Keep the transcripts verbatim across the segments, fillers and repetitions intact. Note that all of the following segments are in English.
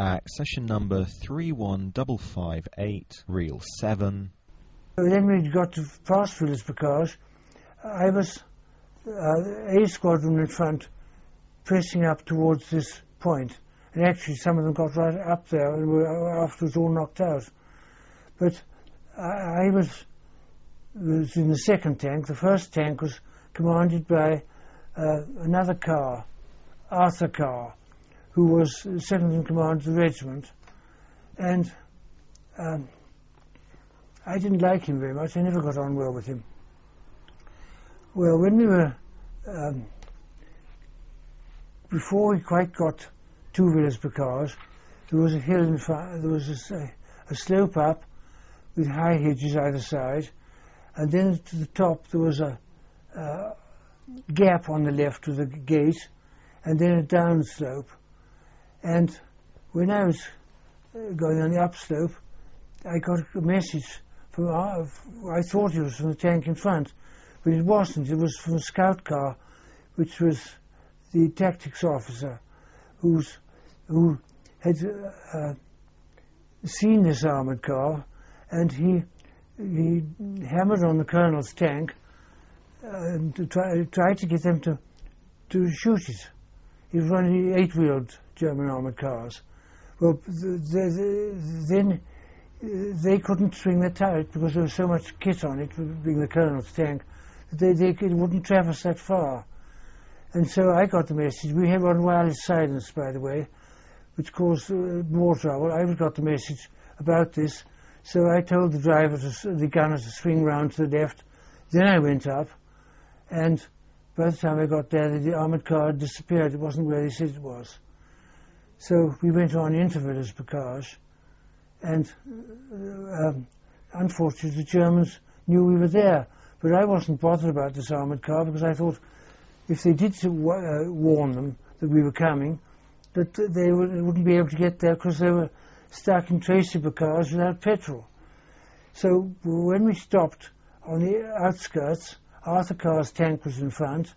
accession number three one five five eight, reel seven. Then we got to past Phyllis Bocage. I was uh, A squadron in front, pressing up towards this point, and actually some of them got right up there and were afterwards all knocked out. But I, I was, was in the second tank. The first tank was commanded by uh, another Carr, Arthur Carr, who was second in command of the regiment, and um, I didn't like him very much. I never got on well with him. Well, when we were, um, before we quite got to Villers-Bocage, there was a hill in front, there was a, a slope up with high hedges either side, and then to the top there was a, a gap on the left of the gate, and then a down slope. And when I was going on the upslope, I got a message from, uh, I thought it was from the tank in front, but it wasn't. It was from a scout car, which was the tactics officer who's, who had uh, seen this armoured car, and he, he hammered on the colonel's tank uh, and to try, tried to get them to, to shoot it. He was running eight-wheeled German armoured cars. Well, the, the, then uh, they couldn't swing the turret because there was so much kit on it, being the colonel's tank, that they, they it wouldn't traverse that far. And so I got the message. We had on wireless silence, by the way, which caused uh, more trouble. I got the message about this, so I told the driver, to, the gunner, to swing round to the left. Then I went up, and by the time I got there, the armoured car had disappeared. It wasn't where they said it was. So we went on into Villers-Bocage, and uh, um, unfortunately the Germans knew we were there. But I wasn't bothered about this armoured car because I thought if they did uh, warn them that we were coming, that they would, wouldn't be able to get there because they were stuck in Tracy-Bocage without petrol. So when we stopped on the outskirts, Arthur Carr's tank was in front,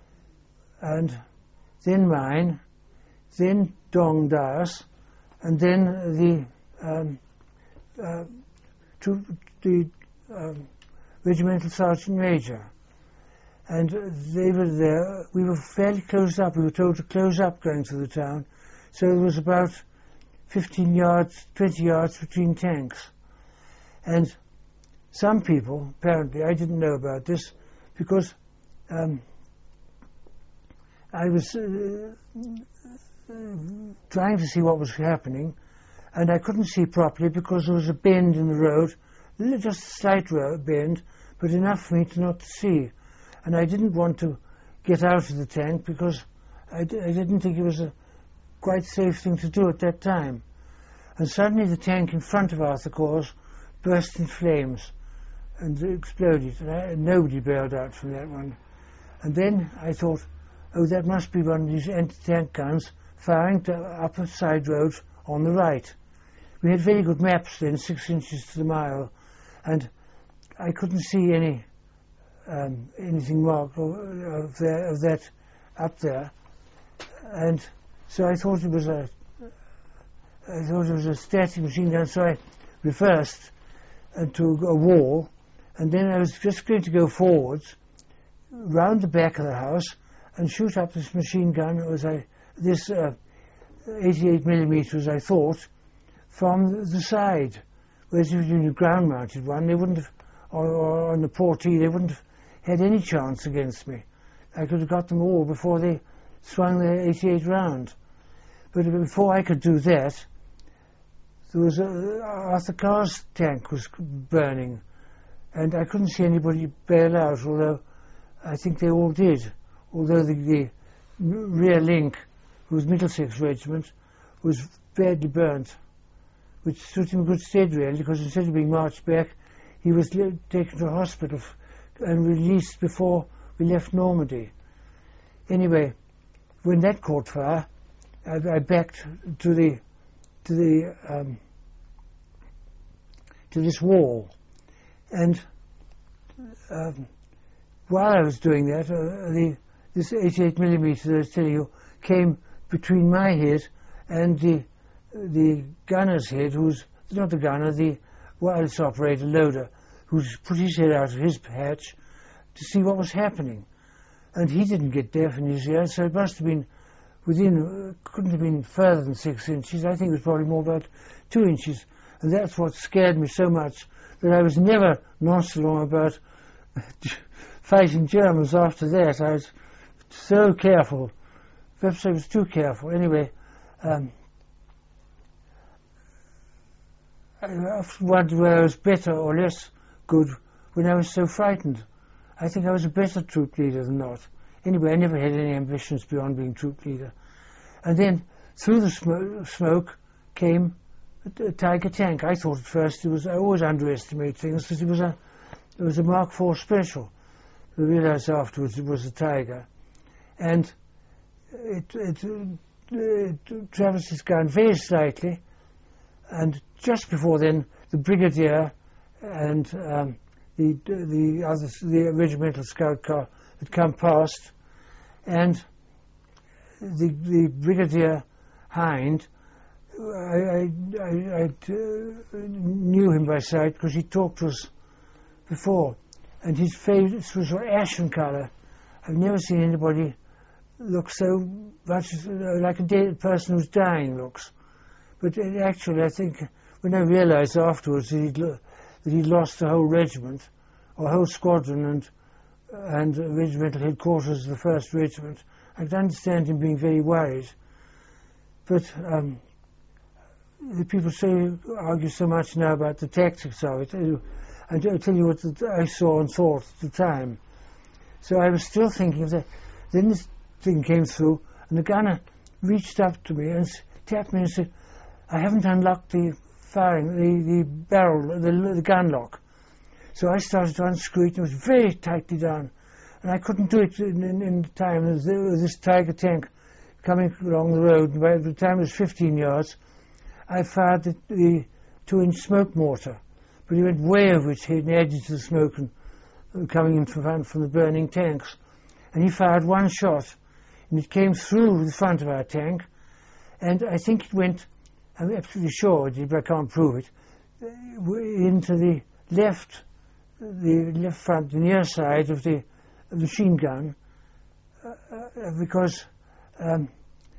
and then mine, then Dong Dye's, and then the um, uh, to the um, regimental sergeant major. And they were there. We were fairly close up. We were told to close up going through the town. So there was about fifteen yards, twenty yards between tanks. And some people, apparently, I didn't know about this, because um, I was uh, trying to see what was happening, and I couldn't see properly because there was a bend in the road, just a slight road bend, but enough for me to not see. And I didn't want to get out of the tank because I, d I didn't think it was a quite safe thing to do at that time. And suddenly the tank in front of Arthur Carr's burst in flames and exploded, and, I, and nobody bailed out from that one. And then I thought, oh, that must be one of these anti-tank guns firing to upper side roads on the right. We had very good maps then, six inches to the mile, and I couldn't see any um, anything marked of, of, there, of that up there. And so I thought it was a, I thought it was a static machine gun, so I reversed to a wall, and then I was just going to go forwards, round the back of the house, and shoot up this machine gun, as I, this uh, eighty-eight millimeters, I thought, from the side. Whereas if you had a ground-mounted one, they wouldn't have, or, or on the portee, they wouldn't have had any chance against me. I could have got them all before they swung their eighty-eight round. But before I could do that, there was a, Arthur Carr's tank was burning, and I couldn't see anybody bail out, although I think they all did. Although the, the rear link, who was Middlesex Regiment, was badly burnt, which stood him in good stead really, because instead of being marched back, he was taken to hospital and released before we left Normandy. Anyway, when that caught fire, I, I backed to the to the um, to this wall, and um, while I was doing that, uh, the this eighty-eight millimeter that I was telling you came between my head and the the gunner's head, who's not the gunner, the wireless operator loader, who's put his head out of his hatch to see what was happening. And he didn't get deaf in his ear, so it must have been within, uh, couldn't have been further than six inches. I think it was probably more about two inches. And that's what scared me so much, that I was never nonchalant about fighting Germans after that. I was so careful. Perhaps I was too careful. Anyway, um, I often wondered whether I was better or less good when I was so frightened. I think I was a better troop leader than not. Anyway, I never had any ambitions beyond being troop leader. And then through the sm- smoke came a, a Tiger tank. I thought at first it was, I always underestimate things, because it was a, it was a Mark four special. I realized afterwards it was a Tiger. And it, it, it traversed its gun very slightly, and just before then the brigadier and um, the the other the regimental scout car had come past, and the the brigadier Hind, I, I, I, I uh, knew him by sight because he talked to us before, and his face was ashen colour. I've never seen anybody look so much like a dead person who's dying looks. But actually, I think when I realised afterwards that he'd, lo- that he'd lost the whole regiment, or whole squadron, and and regimental headquarters of the first regiment, I could understand him being very worried. But um, the people say argue so much now about the tactics of it. And I'll tell you what I saw and thought at the time. So I was still thinking of that. Then this thing came through, and the gunner reached up to me and tapped me and said, "I haven't unlocked the firing, the, the barrel, the, the gun lock." So I started to unscrew it, and it was very tightly done. And I couldn't do it in, in, in time. There was this Tiger tank coming along the road, and by the time it was fifteen yards, I fired the, the two-inch smoke mortar. But he went way over its head and added to the smoke and, and coming in from, from the burning tanks. And he fired one shot, and it came through the front of our tank, and I think it went, I'm absolutely sure it did, but I can't prove it, into the left, the left front, the near side of the, of the machine gun, uh, uh, because um,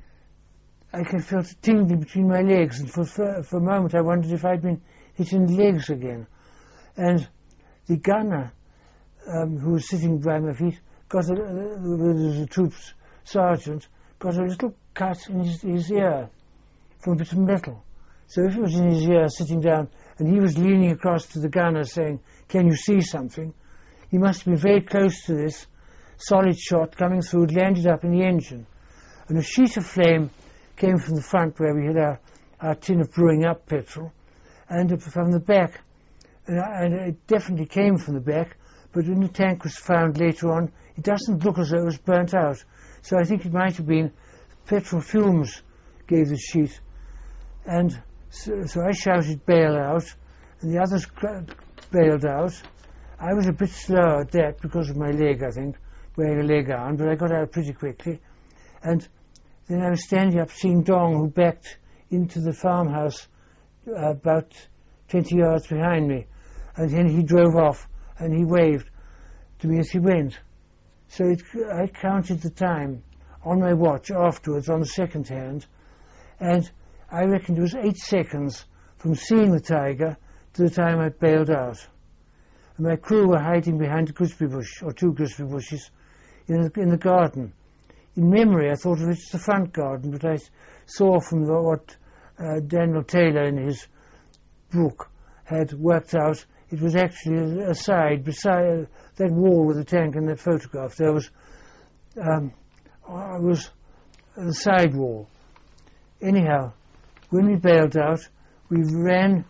I could feel it tingling between my legs, and for, for, for a moment I wondered if I'd been hit in the legs again. And the gunner, um, who was sitting by my feet, got a, uh, the troops sergeant, got a little cut in his, his ear from a bit of metal. So if it was in his ear sitting down, and he was leaning across to the gunner saying, "Can you see something?" He must have been very close to this solid shot coming through. It landed up in the engine. And a sheet of flame came from the front where we had our, our tin of brewing up petrol, and from the back. And, I, and it definitely came from the back, but when the tank was found later on, it doesn't look as though it was burnt out. So I think it might have been petrol fumes gave the sheet. And so, so I shouted, "Bail out," and the others bailed out. I was a bit slow at that because of my leg, I think, wearing a leg on, but I got out pretty quickly. And then I was standing up seeing Dong, who backed into the farmhouse uh, about twenty yards behind me. And then he drove off, and he waved to me as he went. So it, I counted the time on my watch afterwards on the second hand, and I reckoned it was eight seconds from seeing the tiger to the time I bailed out. And my crew were hiding behind a gooseberry bush, or two gooseberry bushes, in the, in the garden. In memory, I thought it was the front garden, but I saw from the, what uh, Daniel Taylor in his book had worked out, it was actually a, a side, beside uh, that wall with the tank in that photograph. There was, um, uh, was the side wall. Anyhow, when we bailed out, we ran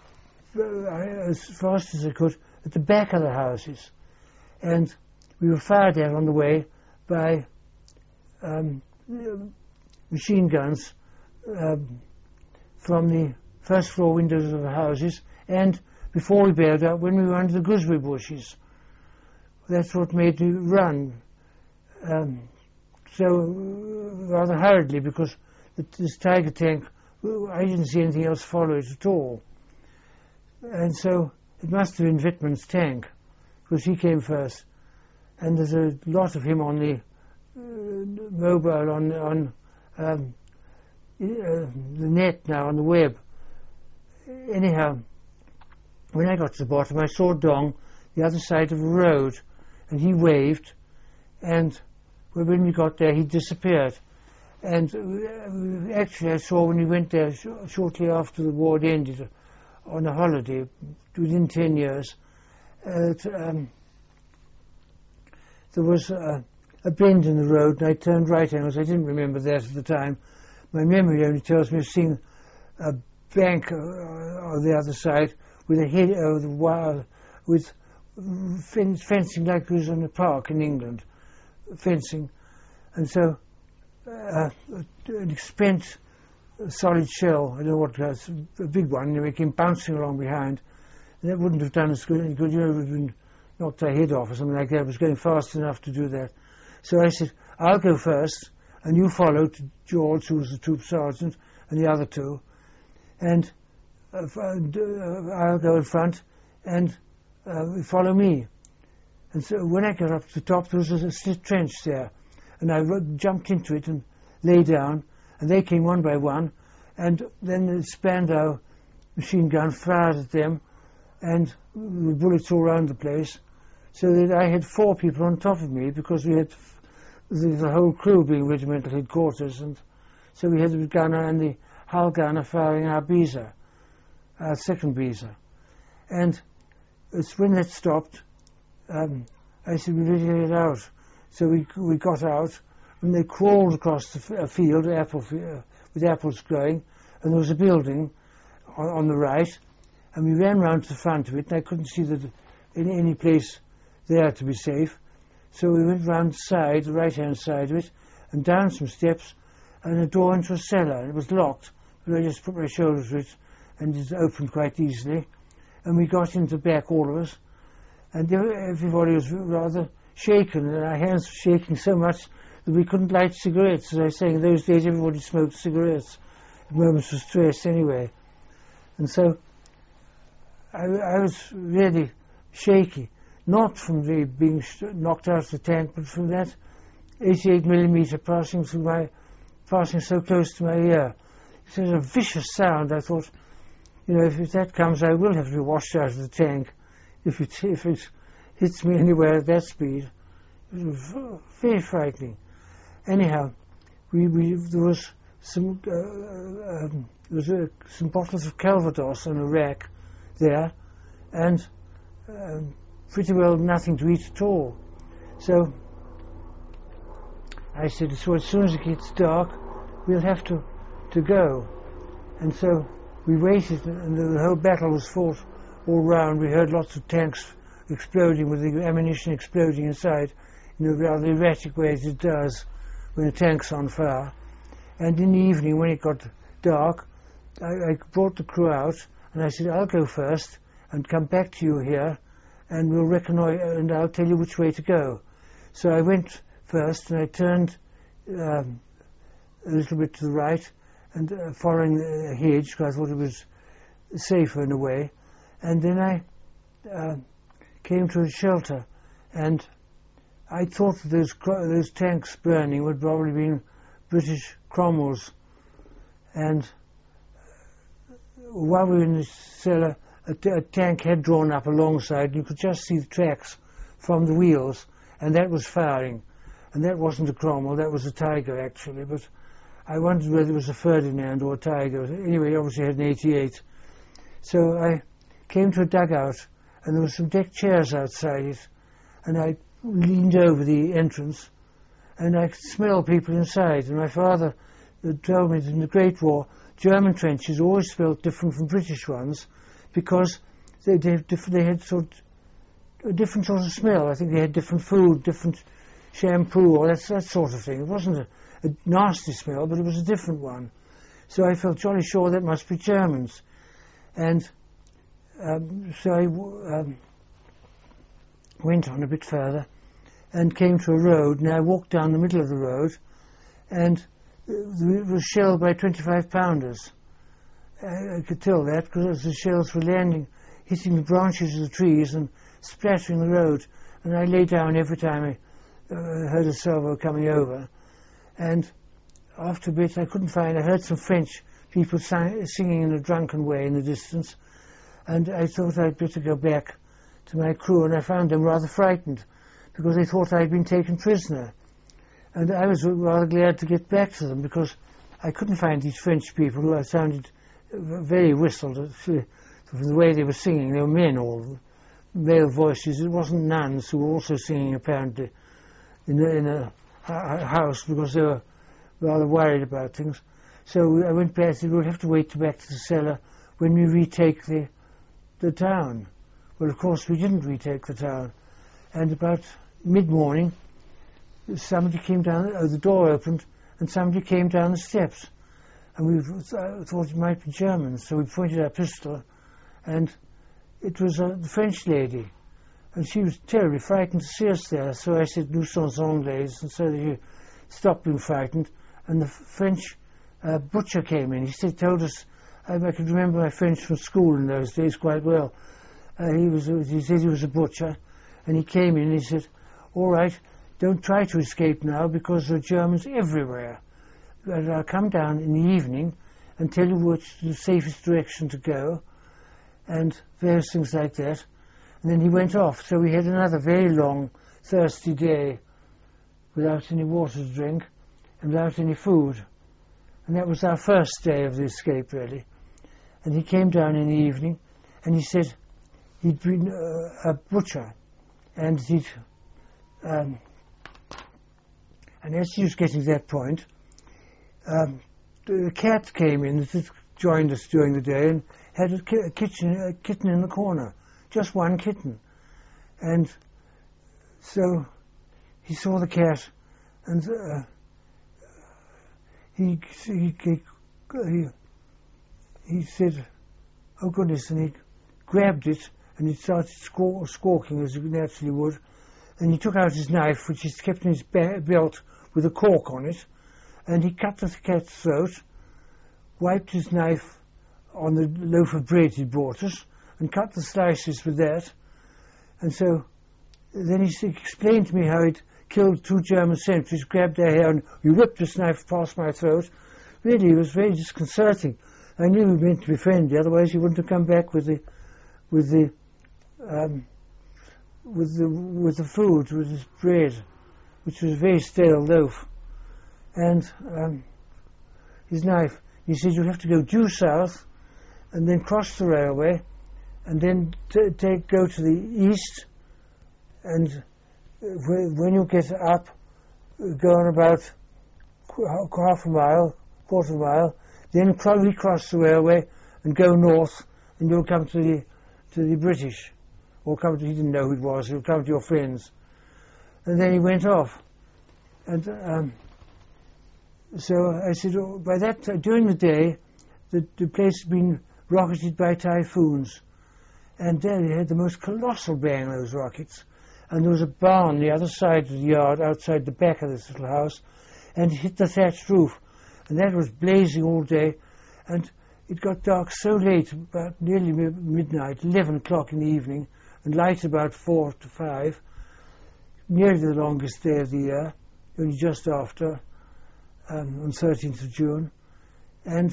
uh, as fast as I could at the back of the houses, and we were fired at on the way by um, machine guns um, from the first floor windows of the houses, and before we bailed out, when we were under the gooseberry bushes. That's what made me run um, so rather hurriedly, because this Tiger tank I didn't see anything else follow it at all. And so it must have been Wittmann's tank, because he came first. And there's a lot of him on the uh, mobile, on, on um, uh, the net now, on the web. Anyhow, when I got to the bottom, I saw Dong, the other side of the road, and he waved, and when we got there, he disappeared. And uh, actually, I saw when we went there sh shortly after the war had ended, on a holiday, within ten years, uh, t um, there was uh, a bend in the road, and I turned right angles. I didn't remember that at the time. My memory only tells me of seeing a bank uh, on the other side with a head over the wire, with fen fencing like it was in a park in England, fencing. And so uh, an expense solid shell, I don't know what it was, a big one, and we came bouncing along behind. And that wouldn't have done us good, any good, you know, it would have been knocked our head off or something like that. It was going fast enough to do that. So I said, I'll go first, and you follow to George, who was the troop sergeant, and the other two, and uh, uh, I'll go in front, and uh, follow me. And so when I got up to the top, there was a slit trench there, and I jumped into it and lay down, and they came one by one, and then the Spandau machine gun fired at them, and the bullets all around the place, so that I had four people on top of me, because we had the, the whole crew being regimental headquarters, and so we had the gunner and the hull gunner firing our Beezer, our second Beezer. And it's when that stopped, um, I said, we better get out. So we we got out, and they crawled across the f a field, apple uh, with apples growing, and there was a building on, on the right, and we ran round to the front of it, and I couldn't see that any, any place there to be safe. So we went round the side, the right-hand side of it, and down some steps, and a door into a cellar. It was locked, but I just put my shoulders to it, and it opened quite easily. And we got into the back, all of us, and everybody was rather shaken, and our hands were shaking so much that we couldn't light cigarettes. As I was saying, in those days everybody smoked cigarettes at moments of stress anyway. And so I, I was really shaky, not from the being knocked out of the tank, but from that eighty-eight millimeter passing through my, passing so close to my ear. It was a vicious sound. I thought, you know, if, if that comes, I will have to be washed out of the tank if it, if it hits me anywhere at that speed. It was very frightening. Anyhow, we, we there was some uh, um, there was uh, some bottles of Calvados on a rack there, and um, pretty well nothing to eat at all. So I said, so as soon as it gets dark, we'll have to to go. And so we waited, and the, the whole battle was fought all round. We heard lots of tanks exploding, with the ammunition exploding inside, in a rather erratic way as it does when a tank's on fire. And in the evening, when it got dark, I, I brought the crew out, and I said, I'll go first and come back to you here, and we'll reconnoitre, and I'll tell you which way to go. So I went first, and I turned um, a little bit to the right, and uh, following the hedge, because I thought it was safer in a way. And then I uh, came to a shelter, and I thought that those, those tanks burning would probably been British Cromwells. And while we were in the cellar, a, t a tank had drawn up alongside, and you could just see the tracks from the wheels, and that was firing. And that wasn't a Cromwell, that was a Tiger actually, but I wondered whether it was a Ferdinand or a Tiger. Anyway, obviously it had an eighty-eight. So I came to a dugout, and there were some deck chairs outside it, and I leaned over the entrance, and I could smell people inside. And my father told me that in the Great War, German trenches always smelled different from British ones, because they, they, they had sort of a different sort of smell. I think they had different food, different shampoo, or that, that sort of thing. It wasn't a, a nasty smell, but it was a different one. So I felt jolly sure that must be Germans. And um, so I um, went on a bit further and came to a road, and I walked down the middle of the road, and it was shelled by twenty-five pounders. I, I could tell that because the shells were landing, hitting the branches of the trees and splattering the road. And I lay down every time I uh, heard a salvo coming over. And after a bit, I couldn't find, I heard some French people sang, singing in a drunken way in the distance. And I thought I'd better go back to my crew, and I found them rather frightened because they thought I'd been taken prisoner. And I was rather glad to get back to them because I couldn't find these French people who I sounded very whistled from the way they were singing. They were men, all male voices. It wasn't nuns who were also singing apparently in a, in a house because they were rather worried about things. So I went back and said, we'll have to wait back to the cellar when we retake the, the town. Well, of course, we didn't retake the town. And about mid-morning, somebody came down, uh, the door opened, and somebody came down the steps. And we uh, thought it might be Germans, so we pointed our pistol, and it was uh, the French lady. And she was terribly frightened to see us there, so I said, nous sommes anglais, and so she stopped being frightened. And the French uh, butcher came in. He said, told us, I, I could remember my French from school in those days quite well. Uh, he was, he said he was a butcher, and he came in and he said, all right, don't try to escape now because there are Germans everywhere. But I'll come down in the evening and tell you which the safest direction to go, and various things like that. And then he went off. So we had another very long, thirsty day without any water to drink and without any food. And that was our first day of the escape, really. And he came down in the evening and he said he'd been uh, a butcher, and he'd... Um, and as he was getting to that point, um, the cat came in that had joined us during the day and had a, ki- a, kitchen, a kitten in the corner, just one kitten. And so he saw the cat, and uh, he, he, he, he, he said, oh goodness, and he grabbed it, and he started squaw- squawking as he naturally would, and he took out his knife, which he's kept in his be- belt with a cork on it, and he cut the cat's throat, wiped his knife on the loaf of bread he brought us, and cut the slices with that. And so then he explained to me how he'd killed two German sentries, grabbed their hair, and he whipped this knife past my throat. Really, it was very disconcerting. I knew he meant to be friendly, otherwise he wouldn't have come back with the, with the, um, with the, with the food, with his bread, which was a very stale loaf, and um, his knife. He said, you'll have to go due south, and then cross the railway, and then t- take go to the east, and w- when you get up, go on about qu- half a mile, quarter of a mile, then probably cross the railway and go north, and you'll come to the to the British, or come to, he didn't know who it was, you'll come to your friends. And then he went off. And um, so I said, oh, by that time, during the day, the, the place had been rocketed by typhoons. And then they had the most colossal bang, those rockets. And there was a barn on the other side of the yard, outside the back of this little house, and it hit the thatched roof. And that was blazing all day. And it got dark so late, about nearly midnight, eleven o'clock in the evening, and light about four to five, nearly the longest day of the year, only just after, um, on thirteenth of June. And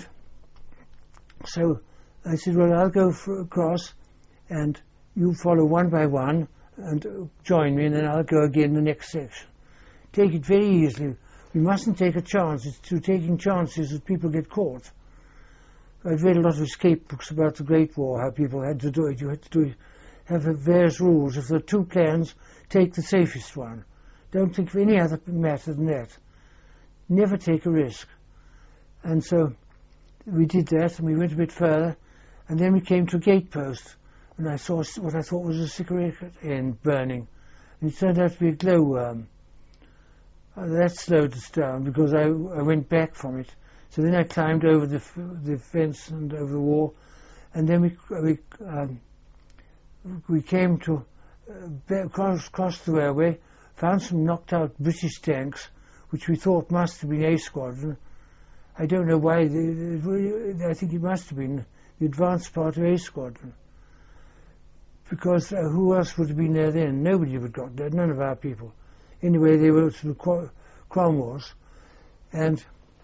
so I said, well, I'll go for across, and you follow one by one, and uh, join me, and then I'll go again the next section. Take it very easily. We mustn't take a chance. It's through taking chances that people get caught. I've read a lot of escape books about the Great War, how people had to do it. You had to do it, have various rules. If there are two plans, take the safest one. Don't think of any other matter than that. Never take a risk. And so we did that, and we went a bit further, and then we came to a gatepost, and I saw what I thought was a cigarette end burning, and it turned out to be a glowworm. Uh, that slowed us down because I, I went back from it. So then I climbed over the, f- the fence and over the wall, and then we we um, we came to uh, cross, cross the railway, found some knocked out British tanks, which we thought must have been A Squadron. I don't know why. They, they, I think it must have been the advanced part of A Squadron. Because uh, who else would have been there then? Nobody would have got there, none of our people. Anyway, they were to the Qu- Cromwells. And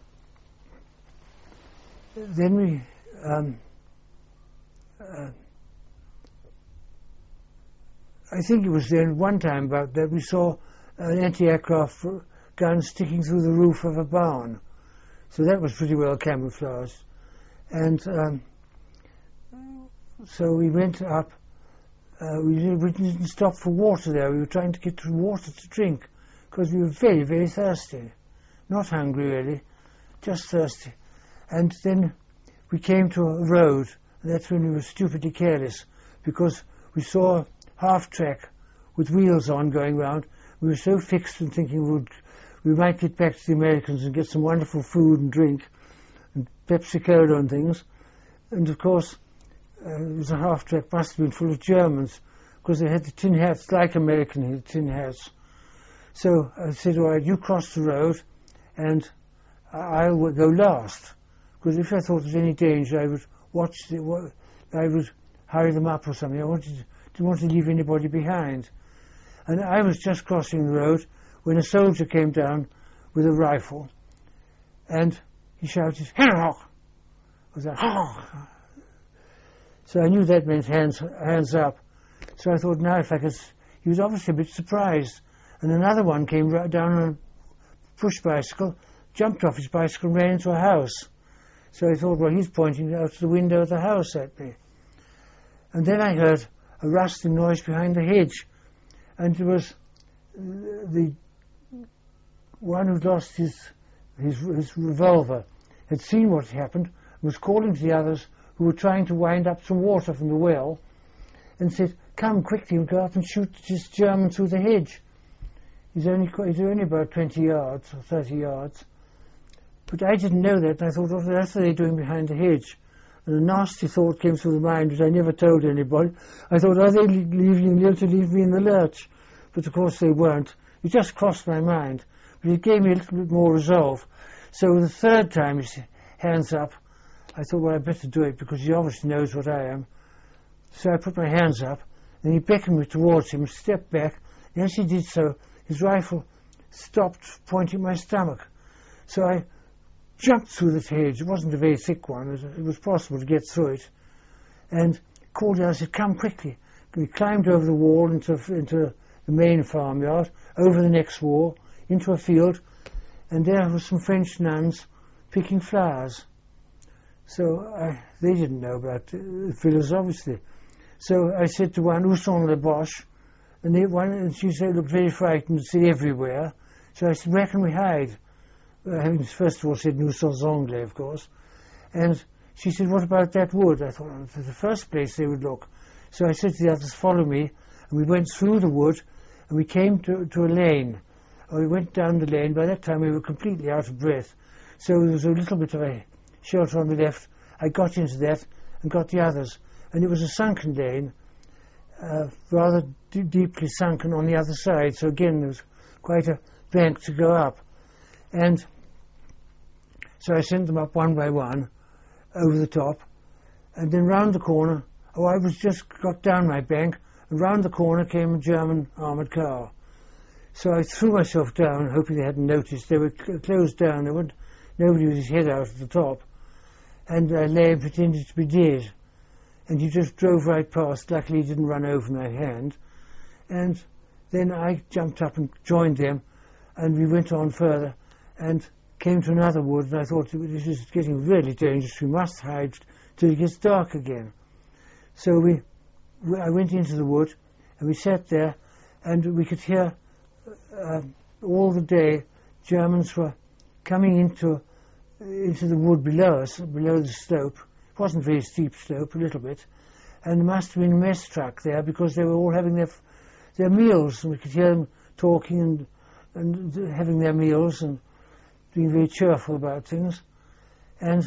then we... Um, uh, I think it was then one time about that we saw an anti-aircraft gun sticking through the roof of a barn. So that was pretty well camouflaged. And um, so we went up. Uh, we, didn't, we didn't stop for water there. We were trying to get water to drink because we were very, very thirsty. Not hungry, really, just thirsty. And then we came to a road, and that's when we were stupidly careless because we saw a half-track with wheels on going round. We were so fixed in thinking we, would, we might get back to the Americans and get some wonderful food and drink and Pepsi-Cola and things. And, of course, uh, it was a half-track, must have been full of Germans because they had the tin hats, like American had tin hats. So I said, all right, you cross the road and I'll go last. Because if I thought there was any danger, I would watch the, I would hurry them up or something. I wanted, didn't want to leave anybody behind. And I was just crossing the road when a soldier came down with a rifle, and he shouted, "Hands was that, so I knew that meant hands, hands up. So I thought, now if I could, he was obviously a bit surprised. And another one came right down on a push bicycle, jumped off his bicycle and ran into a house. So I thought, well, he's pointing out the window of the house at me. And then I heard a rustling noise behind the hedge. And it was the one who'd lost his, his, his revolver, had seen what had happened, was calling to the others who were trying to wind up some water from the well, and said, come quickly and go up and shoot this German through the hedge. He's only, he's only about twenty yards or thirty yards. But I didn't know that, and I thought, what on earth are they doing behind the hedge? And a nasty thought came through the mind, which I never told anybody. I thought, are they leaving Lil to leave me in the lurch? But of course they weren't. It just crossed my mind. But it gave me a little bit more resolve. So the third time he said, hands up, I thought, well, I better do it, because he obviously knows what I am. So I put my hands up, and he beckoned me towards him, stepped back, and as he did so, his rifle stopped pointing at my stomach. So I jumped through this hedge. It wasn't a very thick one. It was, it was possible to get through it. And called out, I said, come quickly. We climbed over the wall into, into the main farmyard, over the next wall, into a field, and there were some French nuns picking flowers. So I, they didn't know about the villas, obviously. So I said to one, où sont les Boches? And, they, one, and she said, looked very frightened and said, everywhere. So I said, where can we hide? Uh, having first of all said, nous sommes anglais, of course. And she said, what about that wood? I thought, well, for the first place they would look. So I said to the others, follow me. And we went through the wood, and we came to, to a lane. And we went down the lane. By that time we were completely out of breath. So there was a little bit of a shelter on the left. I got into that and got the others. And it was a sunken lane, uh, rather d- deeply sunken on the other side. So again, there was quite a bank to go up. And so I sent them up one by one, over the top. And then round the corner, oh, I was just got down my bank, and round the corner came a German armoured car. So I threw myself down, hoping they hadn't noticed. They were cl- closed down. There wasn't nobody with his head out at the top. And I lay and pretended to be dead. And he just drove right past. Luckily, he didn't run over my hand. And then I jumped up and joined them, and we went on further and came to another wood. And I thought, this is getting really dangerous. We must hide till it gets dark again. So we, we I went into the wood, and we sat there, and we could hear uh, all the day Germans were coming into into the wood below us, below the slope. It wasn't a very steep slope, a little bit. And there must have been a mess truck there because they were all having their their meals, and we could hear them talking and, and having their meals and being very cheerful about things. And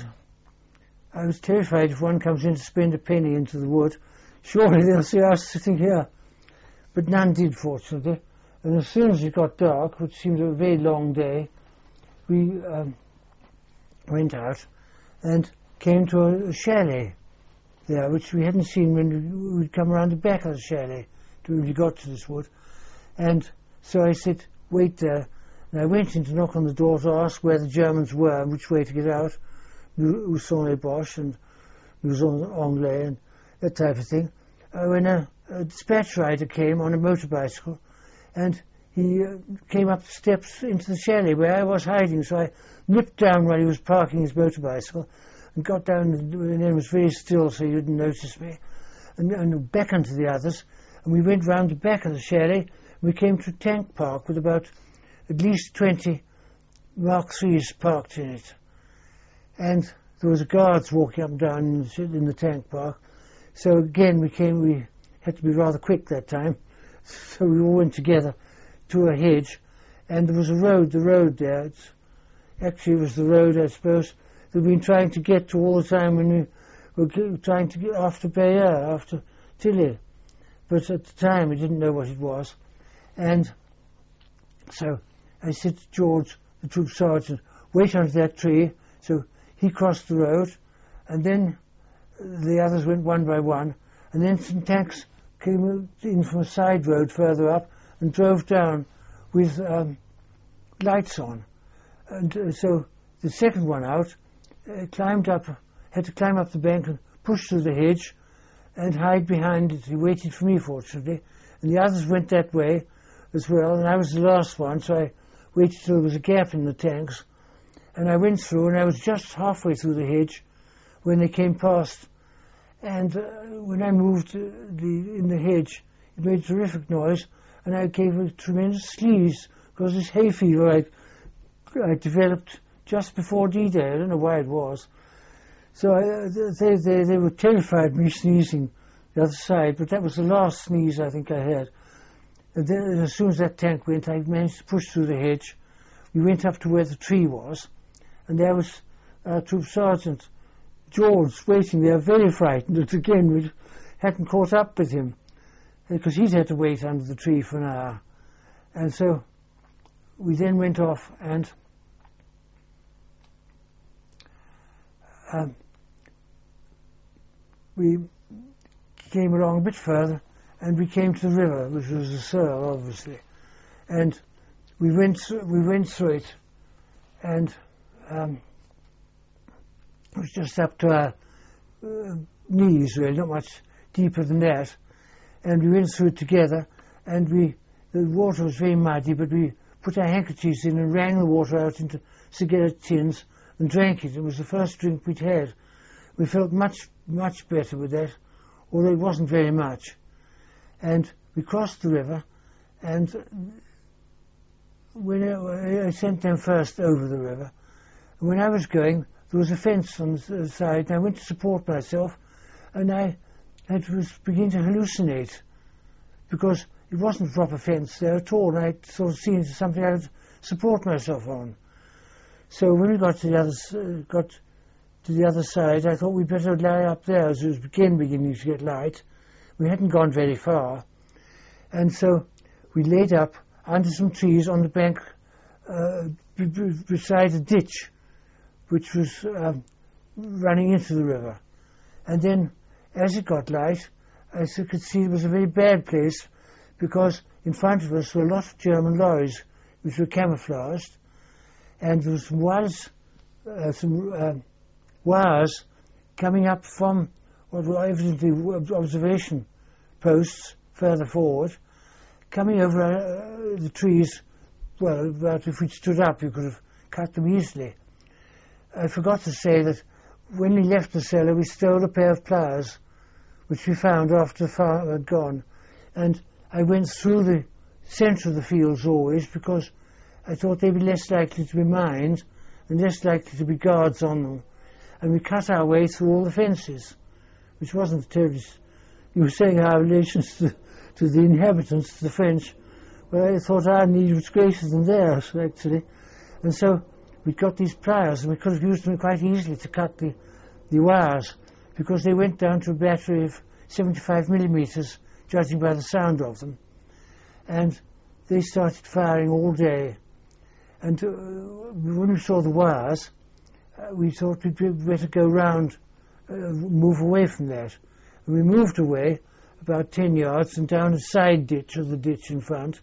I was terrified if one comes in to spend a penny into the wood, surely they'll see us sitting here. But none did, fortunately. And as soon as it got dark, which seemed a very long day, we um, went out and came to a, a chalet there, which we hadn't seen when we, we'd come around the back of the chalet when we got to this wood. And so I said, wait there. And I went in to knock on the door to ask where the Germans were and which way to get out. Où sont les Boches and nous sont Anglais and that type of thing. Uh, when a, a dispatch rider came on a motorbicycle, and he uh, came up the steps into the chalet where I was hiding, so I nipped down while he was parking his motorbicycle and got down, and it was very still so he didn't notice me, and, and beckoned to the others, and we went round the back of the chalet, and we came to a tank park with about at least twenty Mark threes parked in it. And there was guards walking up and down in the, in the tank park. So again, we came, we had to be rather quick that time. So we all went together to a hedge, and there was a road, the road there. It's, actually, it was the road, I suppose, that we've been trying to get to all the time when we were g- trying to get after Bayeux, after Tilly. But at the time, we didn't know what it was. And so I said to George, the troop sergeant, wait under that tree. So he crossed the road, and then the others went one by one, and then some tanks came in from a side road further up and drove down with um, lights on. And uh, so the second one out uh, climbed up, had to climb up the bank and push through the hedge and hide behind it. He waited for me, fortunately, and the others went that way as well, and I was the last one, so I waited till there was a gap in the tanks. And I went through, and I was just halfway through the hedge when they came past. And uh, when I moved uh, the, in the hedge, it made a terrific noise, and I gave a tremendous sneeze, because this hay fever I, I developed just before D-Day. I don't know why it was. So I, they, they, they were terrified of me sneezing the other side, but that was the last sneeze I think I had. And then as soon as that tank went, I managed to push through the hedge. We went up to where the tree was, and there was uh, Troop Sergeant George waiting there, very frightened, that again we hadn't caught up with him, because he'd had to wait under the tree for an hour. And so we then went off, and um, we came along a bit further, and we came to the river, which was the Searle, obviously. And we went, we went through it, and um, it was just up to our uh, knees, really, not much deeper than that. And we went through it together, and we, the water was very muddy, but we put our handkerchiefs in and wrung the water out into cigarette tins and drank it. It was the first drink we'd had. We felt much, much better with that, although it wasn't very much. And we crossed the river, and when I, I sent them first over the river, and when I was going, there was a fence on the side, and I went to support myself, and I, I was beginning to hallucinate, because it wasn't a proper fence there at all, and I sort of seen something I would support myself on. So when we got to the other, uh, got to the other side, I thought we'd better lie up there, as it was again beginning to get light. We hadn't gone very far, and so we laid up under some trees on the bank uh, b- b- beside a ditch, which was um, running into the river. And then, as it got light, I could see it was a very bad place, because in front of us were a lot of German lorries, which were camouflaged, and there was some wires, uh, some uh, wires coming up from what were evidently observation posts further forward, coming over uh, the trees. Well, about if we stood up, you could have cut them easily. I forgot to say that when we left the cellar, we stole a pair of pliers, which we found after the farm had gone. And I went through the centre of the fields always, because I thought they'd be less likely to be mined and less likely to be guards on them. And we cut our way through all the fences, which wasn't terribly... You were saying our relations to, to the inhabitants, to the French. Well, I thought our need was greater than theirs, actually. And so we got these pliers, and we could have used them quite easily to cut the, the wires, because they went down to a battery of seventy-five millimeters, judging by the sound of them. And they started firing all day. And uh, when we saw the wires, uh, we thought we'd be better go round, uh, move away from that. And we moved away about ten yards and down a side ditch of the ditch in front,